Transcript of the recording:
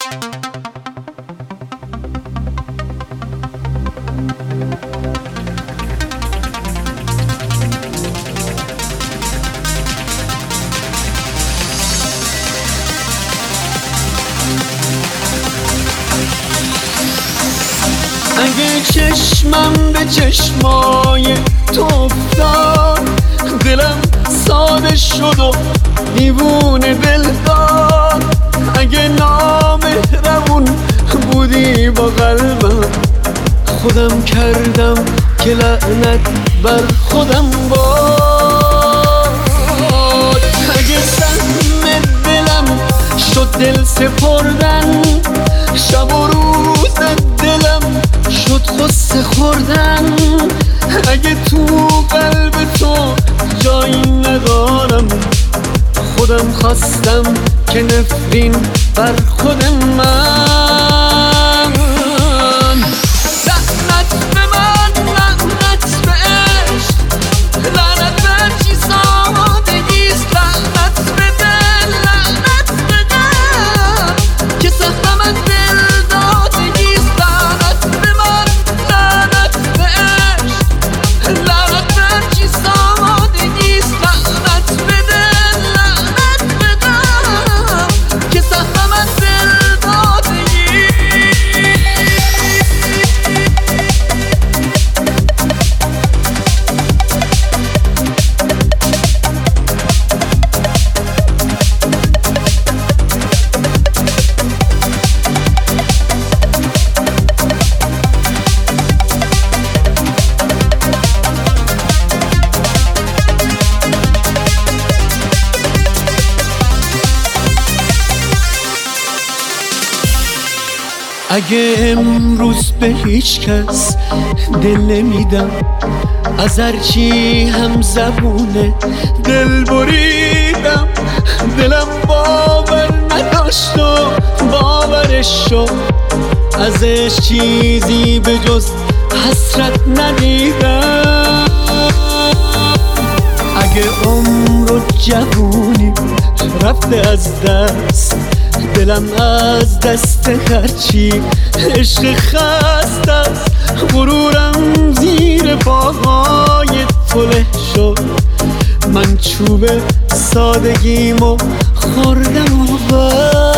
اگه چشمم به چشمای تو افتاد، دلم ساده شد و دیوونه دل داد. اگه نامهربون بودی با قلبم، خودم کردم که لعنت بر خودم باد. اگه سهم دلم شد دل سپردن، شب و روز دلم شد غصه خوردن. اگه تو قلب تو جایی ندارم، خودم خواستم که نفرین بر خود من. لعنت به من، لعنت به عشق، لعنت به چی سادگیست، لعنت به دل، لعنت به دل که سهم من دل دادگیست. لعنت به من، لعنت به عشق، لعنت به چی سادگیست، لعنت به دل، لعنت به دل که سهم من دل دادگیست. اگه امروز به هیچ کس دل نمیدم، از هرچی هم زبونه دل بریدم. دلم باور نداشت و باورش شد، ازش چیزی به جز حسرت ندیدم. اگه عمر و جوونی رفته از دست، دلم از دست هرچی عشق خسته است. غرورم زیر پاهای تو له شد، من چوب سادگیمو خوردم و بس.